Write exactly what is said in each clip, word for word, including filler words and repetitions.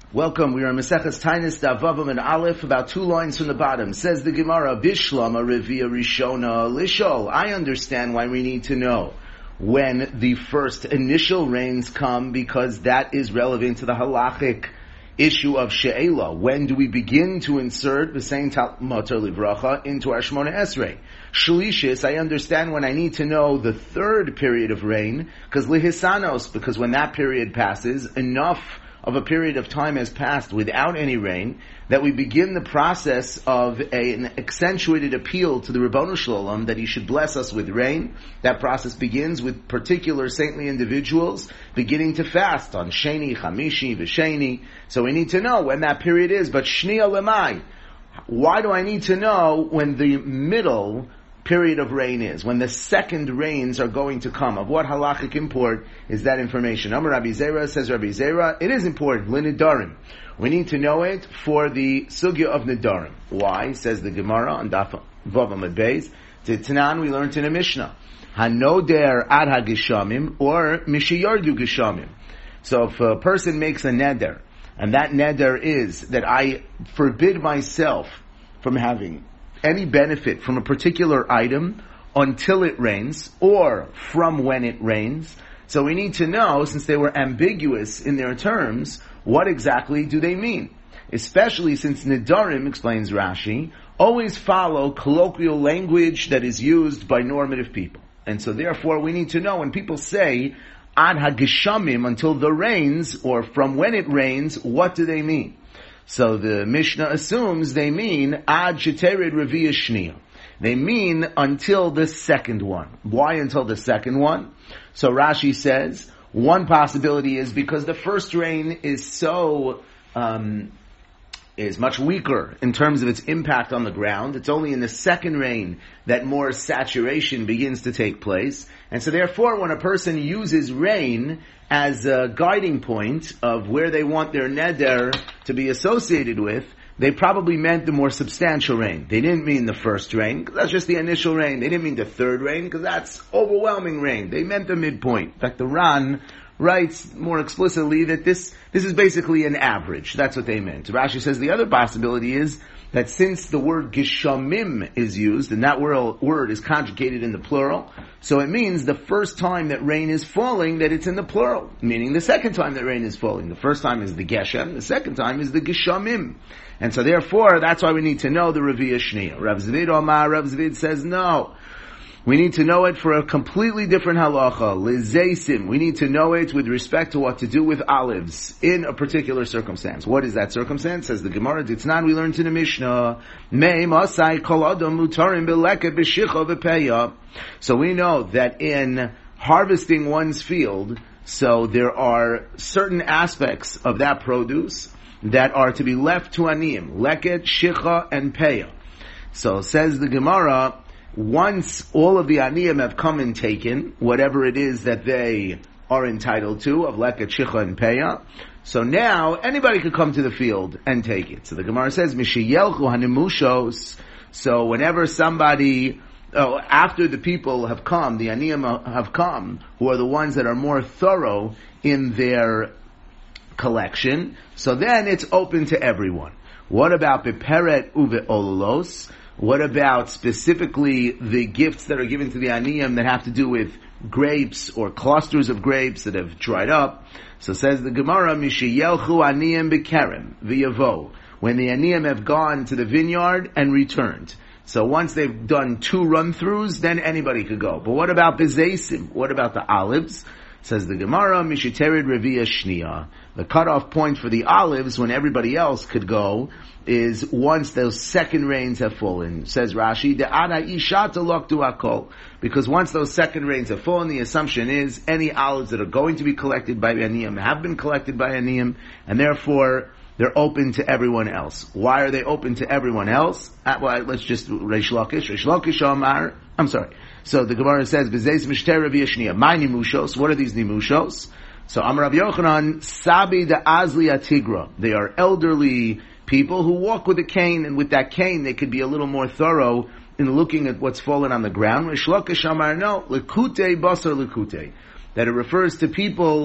Welcome. We are in Maseches Tainis Davavam and Aleph, about two lines from the bottom. Says the Gemara, Bishlama Revia Rishona Lishol. I understand why we need to know when the first initial rains come, because that is relevant to the halachic issue of She'ela. When do we begin to insert V'sein Matar Livracha into our Shmona Esrei? Shlishis, I understand when I need to know the third period of rain, because Lihisanos, because when that period passes, enough of a period of time has passed without any rain, that we begin the process of a, an accentuated appeal to the Ribono Shel Olam that he should bless us with rain. That process begins with particular saintly individuals beginning to fast on Sheni, Chamishi, V'Sheni. So we need to know when that period is. But Shnia Lemai, why do I need to know when the middle period of rain is, when the second rains are going to come? Of what halachic import is that information? Amar Rabbi Zera, says Rabbi Zera, it is important, l'nidarim. We need to know it for the sugya of nidarim. Why? Says the Gemara on Daf Vav Amud Beis. Tanan, we learned in a Mishnah, hanoder ad hagishamim or mishiyardu gishamim. So if a person makes a neder, and that neder is that I forbid myself from having any benefit from a particular item until it rains, or from when it rains. So we need to know, since they were ambiguous in their terms, what exactly do they mean? Especially since Nidarim, explains Rashi, always follow colloquial language that is used by normative people. And so therefore we need to know when people say, Ad hagishamim, until the rains, or from when it rains, what do they mean? So the Mishnah assumes they mean ad shetered reviya shniya. They mean until the second one. Why until the second one? So Rashi says one possibility is because the first rain is so um, is much weaker in terms of its impact on the ground. It's only in the second rain that more saturation begins to take place. And so therefore, when a person uses rain as a guiding point of where they want their neder to be associated with, they probably meant the more substantial rain. They didn't mean the first rain, because that's just the initial rain. They didn't mean the third rain, because that's overwhelming rain. They meant the midpoint. In fact, the Ran writes more explicitly that this this is basically an average. That's what they meant. Rashi says the other possibility is that since the word gishamim is used, and that word, word is conjugated in the plural, so it means the first time that rain is falling, that it's in the plural, meaning the second time that rain is falling. The first time is the geshem, the second time is the gishamim. And so therefore, that's why we need to know the Reviya Shniya. Rav Zvid Omar, Rav Zvid says no. We need to know it for a completely different halacha. Lizeisim. We need to know it with respect to what to do with olives in a particular circumstance. What is that circumstance? Says the Gemara, Ditznan, we learned in the Mishnah, Mei masai kol adam mutarim beleket b'shicha v'peya. So we know that in harvesting one's field, so there are certain aspects of that produce that are to be left to aniyim, leket, shicha, and peya. So says the Gemara, once all of the aniyim have come and taken whatever it is that they are entitled to of leket, shicha, and peya, so now anybody could come to the field and take it. So the Gemara says, Mishiyelchu hanimushos. So whenever somebody, oh, after the people have come, the aniyim have come, who are the ones that are more thorough in their collection, so then it's open to everyone. What about beperet uve ololos? What about specifically the gifts that are given to the aniyim that have to do with grapes or clusters of grapes that have dried up? So says the Gemara, Mishiyelchu aniyim bekerem v'yavo. When the aniyim have gone to the vineyard and returned. So once they've done two run-throughs, then anybody could go. But what about bezeisim? What about the olives? Says the Gemara, Mishiterid Reviya Shniya. The cutoff point for the olives, when everybody else could go, is once those second rains have fallen. Says Rashi, De'ana ishata loktu akol. Because once those second rains have fallen, the assumption is any olives that are going to be collected by aniyim have been collected by aniyim, and therefore they're open to everyone else. Why are they open to everyone else? Uh, well, let's just, Reish Lakish, Reish Lakish Omar, I'm sorry. So the Gemara says, B'zeis Mishter Reviya Shniya. My nimushos, what are these nimushos? So Amar Rav Yochanan, Sabi da Azli Atigra. They are elderly people who walk with a cane, and with that cane they could be a little more thorough in looking at what's fallen on the ground. Reish Lakish Omar, no, Likute Basar Likute. That it refers to people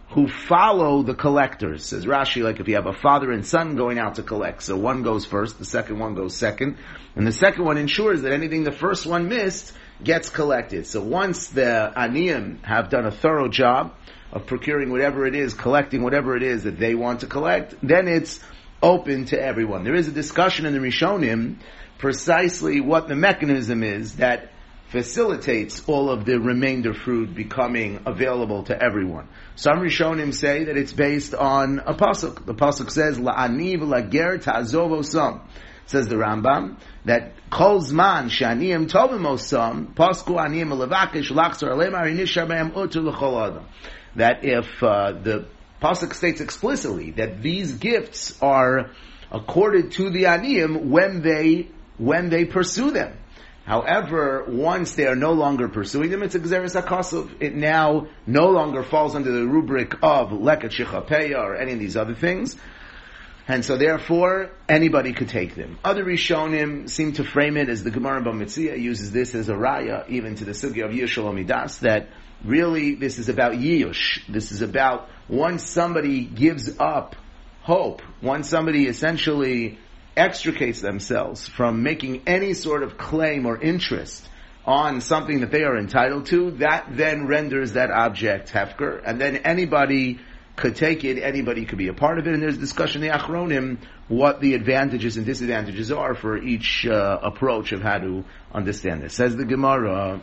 who follow the collectors. Says Rashi, like if you have a father and son going out to collect, so one goes first, the second one goes second, and the second one ensures that anything the first one missed gets collected. So once the aniyim have done a thorough job of procuring whatever it is, collecting whatever it is that they want to collect, then it's open to everyone. There is a discussion in the Rishonim precisely what the mechanism is that facilitates all of the remainder fruit becoming available to everyone. Some Rishonim say that it's based on a pasuk. The pasuk says, "La'ani v'lager ta'azov osam." Says the Rambam that kol zman she'aniyim tovim osam pasku aniyim levakish lachzor aleim ari nishar behem utur l'chol adam. That if uh, the pasuk states explicitly that these gifts are accorded to the aniyim when they when they pursue them. However, once they are no longer pursuing them, it's a Gzeres HaKosov. It now no longer falls under the rubric of Leket Shechapeya or any of these other things. And so therefore, anybody could take them. Other Rishonim seem to frame it as the Gemara B'Metzia uses this as a raya, even to the Sugya of Yiyush Midas, that really this is about Yiyush. This is about once somebody gives up hope, once somebody essentially extricates themselves from making any sort of claim or interest on something that they are entitled to, that then renders that object hefker, and then anybody could take it, anybody could be a part of it, and there's discussion in the Achronim what the advantages and disadvantages are for each uh, approach of how to understand this. Says the Gemara,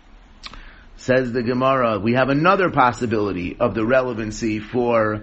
says the Gemara, we have another possibility of the relevancy for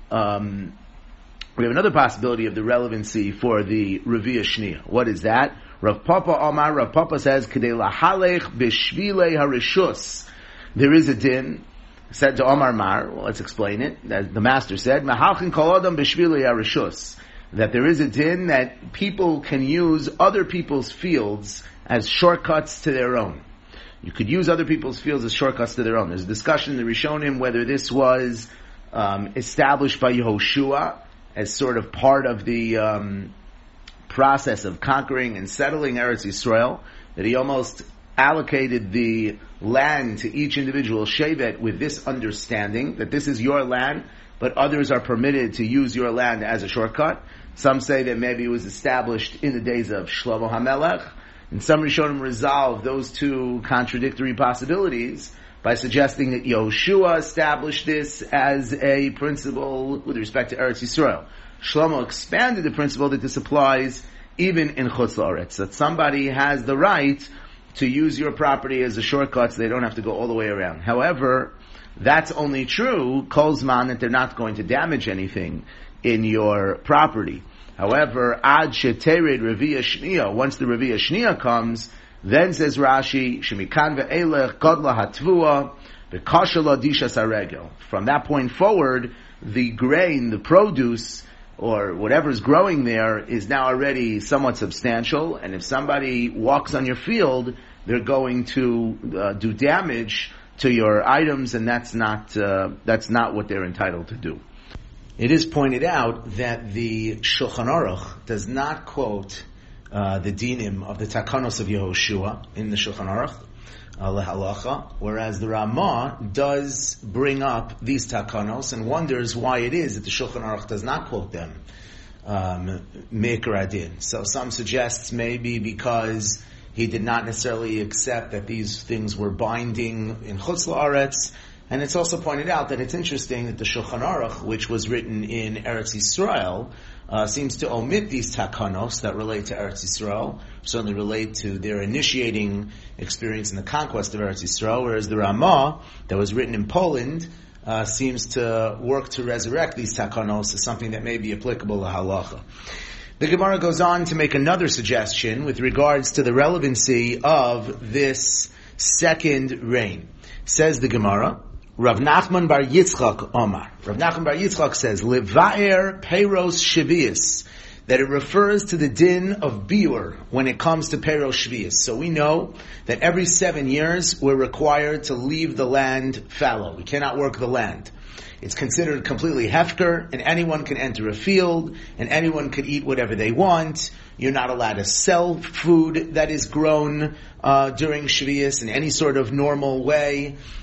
um, We have another possibility of the relevancy for the Revi'ah Shniya. What is that? Rav Papa Omar, Rav Papa says, K'dei lahalech b'shvilei harishus. There is a din, said to Omar Mar, well, let's explain it. As the master said, Mahalchin kol adam b'shvilei harishus. That there is a din that people can use other people's fields as shortcuts to their own. You could use other people's fields as shortcuts to their own. There's a discussion in the Rishonim whether this was um, established by Yehoshua as sort of part of the um, process of conquering and settling Eretz Yisrael, that he almost allocated the land to each individual shevet with this understanding, that this is your land, but others are permitted to use your land as a shortcut. Some say that maybe it was established in the days of Shlomo HaMelech, and some Rishonim resolve those two contradictory possibilities by suggesting that Yehoshua established this as a principle with respect to Eretz Yisrael. Shlomo expanded the principle that this applies even in Chutz La'aretz, that somebody has the right to use your property as a shortcut so they don't have to go all the way around. However, that's only true, kol zman, that they're not going to damage anything in your property. However, ad shetered Revi'ah Shniya, once the Revi'ah Shniya comes, then says Rashi, Shemikan ve'elech godla hatvua v'kasha lo dishas haregel. From that point forward, the grain, the produce, or whatever's growing there is now already somewhat substantial, and if somebody walks on your field, they're going to uh, do damage to your items, and that's not uh, that's not what they're entitled to do. It is pointed out that the Shulchan Aruch does not quote Uh, the dinim of the takanos of Yehoshua in the Shulchan Aruch, uh, lehalacha, whereas the Ramah does bring up these takanos and wonders why it is that the Shulchan Aruch does not quote them, um, Me'ikar Adin. So some suggests maybe because he did not necessarily accept that these things were binding in Chutz La'aretz. And it's also pointed out that it's interesting that the Shulchan Aruch, which was written in Eretz Yisrael, uh, seems to omit these takanos that relate to Eretz Yisrael, certainly relate to their initiating experience in the conquest of Eretz Yisrael, whereas the Ramah, that was written in Poland, uh, seems to work to resurrect these takanos as something that may be applicable to halacha. The Gemara goes on to make another suggestion with regards to the relevancy of this second reign. Says the Gemara, Rav Nachman bar Yitzchak Omar. Rav Nachman bar Yitzchak says, Levaer Peiros Shvius, that it refers to the din of biur when it comes to Peiros Shvius. So we know that every seven years we're required to leave the land fallow. We cannot work the land. It's considered completely hefker, and anyone can enter a field, and anyone can eat whatever they want. You're not allowed to sell food that is grown uh, during Shvius in any sort of normal way.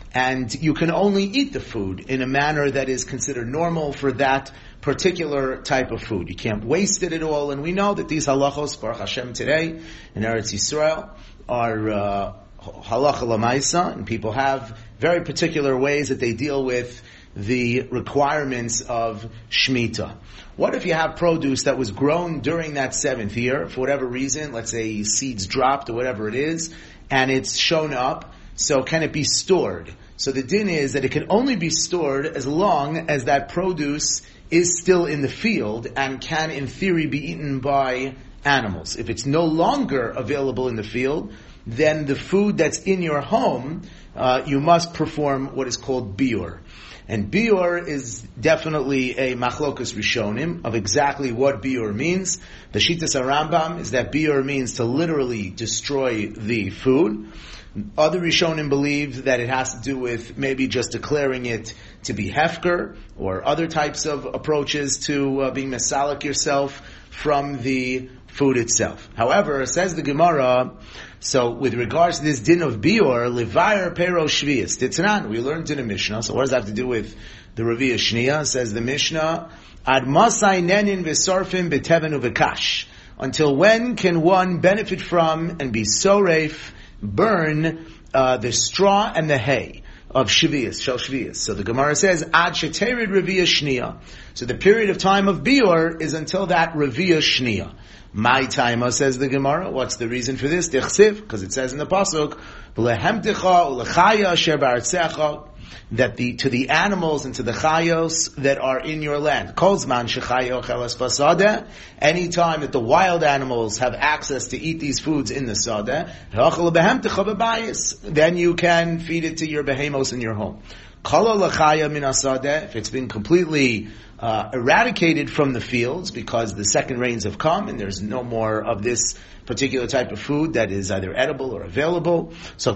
and you can only eat the food in a manner that is considered normal for that particular type of food. You can't waste it at all, and we know that these halachos, Baruch Hashem, today in Eretz Yisrael are uh, halacha l'maisa, and people have very particular ways that they deal with the requirements of Shemitah. What if you have produce that was grown during that seventh year, for whatever reason, let's say seeds dropped or whatever it is, and it's shown up, so can it be stored? So the din is that it can only be stored as long as that produce is still in the field and can in theory be eaten by animals. If it's no longer available in the field, then the food that's in your home, uh, you must perform what is called biur. And biur is definitely a machlokas rishonim of exactly what biur means. The Shitas Rambam is that biur means to literally destroy the food. Other rishonim believe that it has to do with maybe just declaring it to be hefker, or other types of approaches to uh, being mesalik yourself from the food itself. However, says the Gemara, so with regards to this din of biur, levayer pero shvius, titzanan, we learned in the Mishnah, so what does that have to do with the Revi'ah Shniya? Says the Mishnah, ad masai nenin v'sarfim b'tevenu v'kash. Until when can one benefit from and be soref, burn uh, the straw and the hay of shvius, shel shvius? So the Gemara says, ad sheterid Revi'ah Shniya. So the period of time of biur is until that Revi'ah Shniya. My time, says the Gemara. What's the reason for this? Dichsiv, because it says in the pasuk, "V'lehemtecha ulechaya asher ba'artzecha," that the to the animals and to the chayos that are in your land. Kol zman shechayo chelas basadeh. Any time that the wild animals have access to eat these foods in the sadeh, ha'achal behemtecha b'bayis, then you can feed it to your behemos in your home. Kol ulechaya min asadeh. If it's been completely Uh, eradicated from the fields because the second rains have come and there's no more of this particular type of food that is either edible or available. So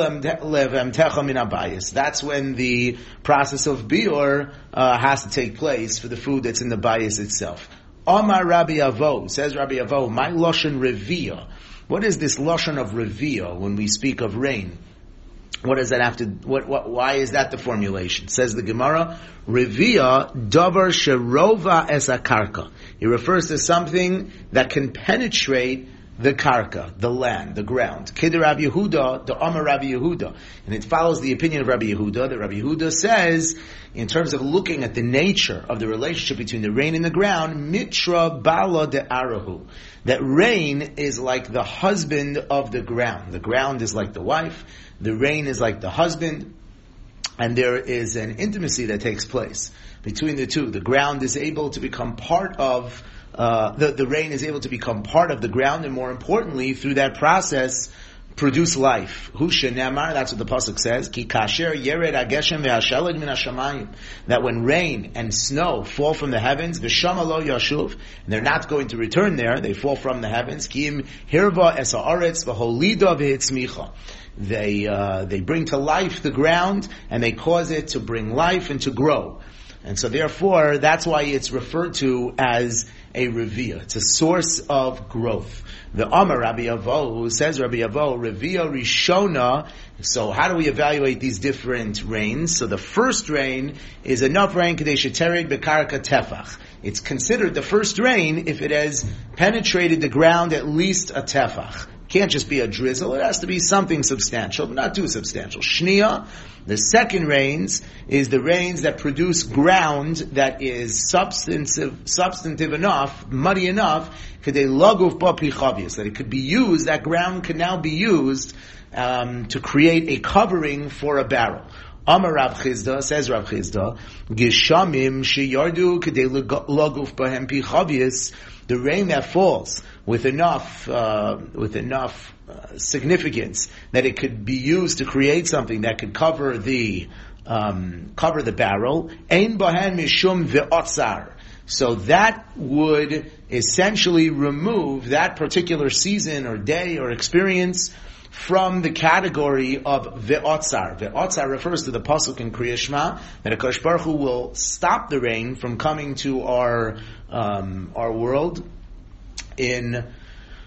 that's when the process of biur uh, has to take place for the food that's in the bayis itself. Omar Rabbi Avo, says Rabbi Avo, my lashon revi'ah. What is this lashon of revi'ah when we speak of rain? What does that have to, what, what, why is that the formulation? Says the Gemara, Revi'ah davar sherova es karka. He refers to something that can penetrate the karka, the land, the ground. Kid Rabbi Yehuda, the Amar Rabbi Yehuda. And it follows the opinion of Rabbi Yehuda, that Rabbi Yehuda says, in terms of looking at the nature of the relationship between the rain and the ground, mitra bala de arahu. That rain is like the husband of the ground. The ground is like the wife. The rain is like the husband. And there is an intimacy that takes place between the two. The ground is able to become part of, uh, the, the rain is able to become part of the ground, and more importantly, through that process, produce life. Husha Nemar, that's what the pasuk says. Ki kasher yered ageshem ve'asheled min hashamayim. That when rain and snow fall from the heavens, v'shama lo yashuv, and they're not going to return there, they fall from the heavens. Ki im hirva es haaretz v'holida v'hitzmicha. They uh, they bring to life the ground, and they cause it to bring life and to grow. And so therefore, that's why it's referred to as a revi'ah. It's a source of growth. The Amar Rabbi Avo, who says Rabbi Avo, revi'ah rishona. So how do we evaluate these different rains? So the first rain is enough rain kadei shetered bekarka tefach. It's considered the first rain if it has penetrated the ground at least a tefach. Can't just be a drizzle, it has to be something substantial, but not too substantial. Shniya, the second rains, is the rains that produce ground that is substantive, substantive enough, muddy enough, that it could be used, that ground can now be used um, to create a covering for a barrel. Amar Rav Chizda, says Rav Chizda, Gishamim sheyardu kedei laguf bahem pi chavius, the rain that falls with enough, uh, with enough uh, significance that it could be used to create something that could cover the, um, cover the barrel, ein bahen mishum ve'otzar. So that would essentially remove that particular season or day or experience from the category of ve'otzar. Ve'otzar refers to the pasuk in Kriya Shema that HaKadosh Baruch Hu will stop the rain from coming to our um, our world in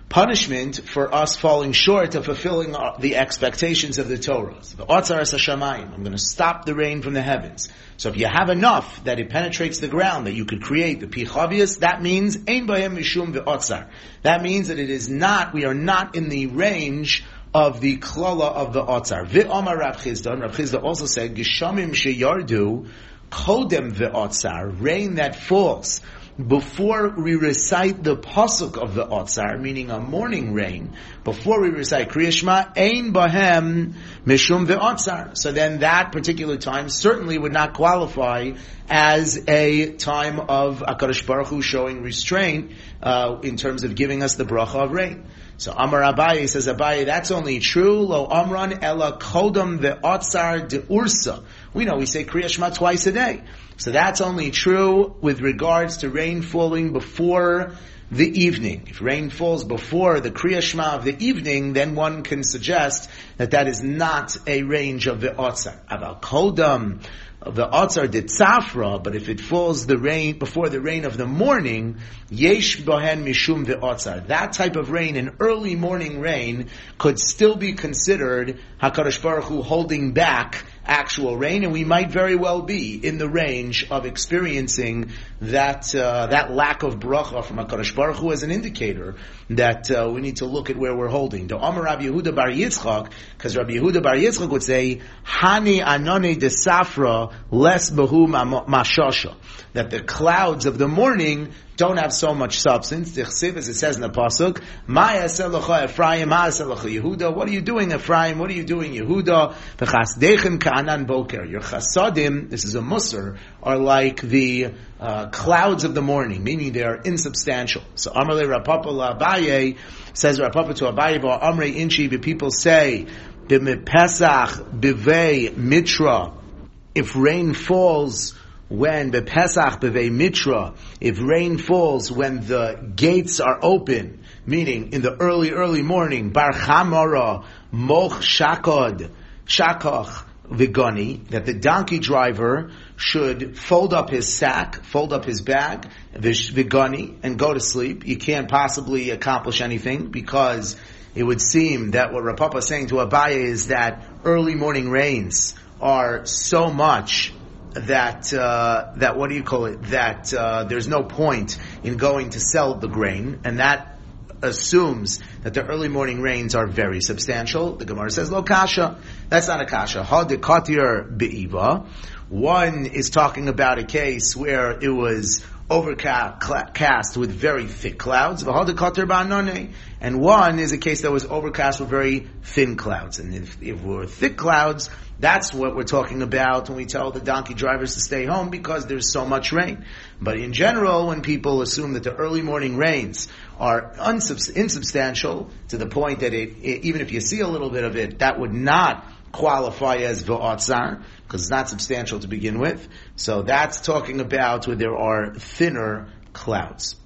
punishment for us falling short of fulfilling the expectations of the Torah. So the Otzar es hashamayim, I'm going to stop the rain from the heavens. So if you have enough that it penetrates the ground, that you could create the pichavius, that means ein bahem mishum ve'otzar. That means that it is not, we are not in the range of the klala of the otzar. Ve'omar Rav Chisda, Rav Chisda also said, Geshamim sheyardu kodem ve'otzar, rain that falls before we recite the pasuk of the otzar, meaning a morning rain, before we recite Kriya Shema, ein bahem mishum ve'otzar. So then that particular time certainly would not qualify as a time of HaKadosh Baruch Hu showing restraint uh, in terms of giving us the bracha of rain. So Amar Abaye says, Abaye, that's only true. Lo amran ela kodam ve'otzar de ursa. We know we say Kriya Shema twice a day. So that's only true with regards to rain falling before the evening. If rain falls before the Kriya Shema of the evening, then one can suggest that that is not a range of the otzar. Aval kodam, the otzar de tzafra, but if it falls the rain before the rain of the morning, yesh bohen mishum ve'otzar. That type of rain, an early morning rain, could still be considered HaKadosh Baruch Hu holding back actual rain, and we might very well be in the range of experiencing that uh, that lack of bracha from HaKadosh Baruch Hu as an indicator that uh, we need to look at where we're holding. The Amar Rabbi Yehuda Bar Yitzchak, because Rabbi Yehuda Bar Yitzchak would say, Hani anone de safra les behu mashasha, that the clouds of the morning don't have so much substance. Tichsiv, as it says in the pasuk, Maya selacha Ephraim, Maya selacha Yehuda. What are you doing, Ephraim? What are you doing, Yehuda? V'chasdechem ka'anan boker. Your chasadim, this is a musar, are like the uh, clouds of the morning, meaning they are insubstantial. So Amarle Rapapa la Abaye, says Rapapa to Abaye, Amre inchi, the people say, B'mepesach b'vei mitra, if rain falls when the Pesach b'vei mitra, if rain falls when the gates are open, meaning in the early, early morning, bar chamara, moch shakod, shakach vigoni, that the donkey driver should fold up his sack, fold up his bag, vigoni, and go to sleep. You can't possibly accomplish anything because it would seem that what Rapapa is saying to Abaye is that early morning rains are so much that, uh, that, what do you call it, that, uh, there's no point in going to sell the grain, and that assumes that the early morning rains are very substantial. The Gemara says, lo kasha. That's not a kasha. Ha de katir be'iva. One is talking about a case where it was overcast with very thick clouds, and one is a case that was overcast with very thin clouds. And if, if we're thick clouds, that's what we're talking about when we tell the donkey drivers to stay home because there's so much rain. But in general, when people assume that the early morning rains are unsubs- insubstantial to the point that it, it, even if you see a little bit of it, that would not qualify as v'otzar, because it's not substantial to begin with. So that's talking about where there are thinner clouds.